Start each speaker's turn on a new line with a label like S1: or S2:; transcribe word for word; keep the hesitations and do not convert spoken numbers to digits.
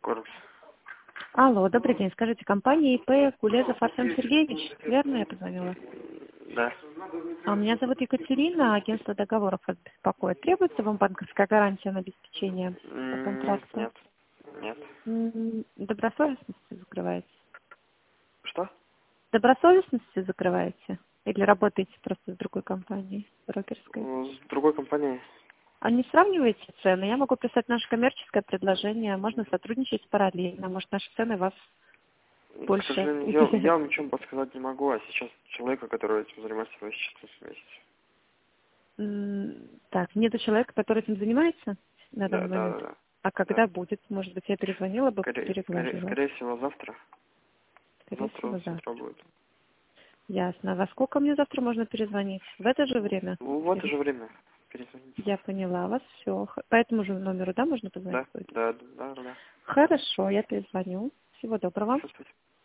S1: Корпус.
S2: Алло, добрый день. Скажите, компания ИП Кулезов Артем Сергеевич, верно я позвонила?
S1: Да.
S2: А меня зовут Екатерина, агентство договоров вас беспокоит. Требуется вам банковская гарантия на обеспечение по
S1: М,
S2: контракту?
S1: Нет, нет.
S2: М, Добросовестностью закрываете?
S1: Что?
S2: Добросовестностью закрываете? Или работаете просто с другой компанией, брокерской?
S1: Ну, С другой компанией.
S2: А не сравниваете цены? Я могу прислать наше коммерческое предложение. Можно сотрудничать параллельно. Может, наши цены вас
S1: К
S2: больше
S1: сожалению, я,
S2: интересуют.
S1: я вам ничем подсказать не могу, а сейчас человека, который этим занимается, вы сейчас вместе.
S2: М, Так, нету человека, который этим занимается на
S1: Да,
S2: данный
S1: да,
S2: момент.
S1: да, да.
S2: А
S1: да.
S2: когда будет? Может быть, я перезвонила бы,
S1: Скорее, скорее,
S2: переговорила.
S1: скорее всего, завтра.
S2: Скорее
S1: Завтра
S2: всего,
S1: с утра
S2: завтра.
S1: будет.
S2: Ясно. А во сколько мне завтра можно перезвонить? В это же время?
S1: Ну, в это
S2: Или-
S1: же время перезвоните.
S2: Я поняла вас. Все. По этому же номеру, да, можно позвонить
S1: Да,
S2: будет?
S1: да, да, да. да.
S2: Хорошо, я перезвоню. Всего доброго.
S1: Всё, спасибо.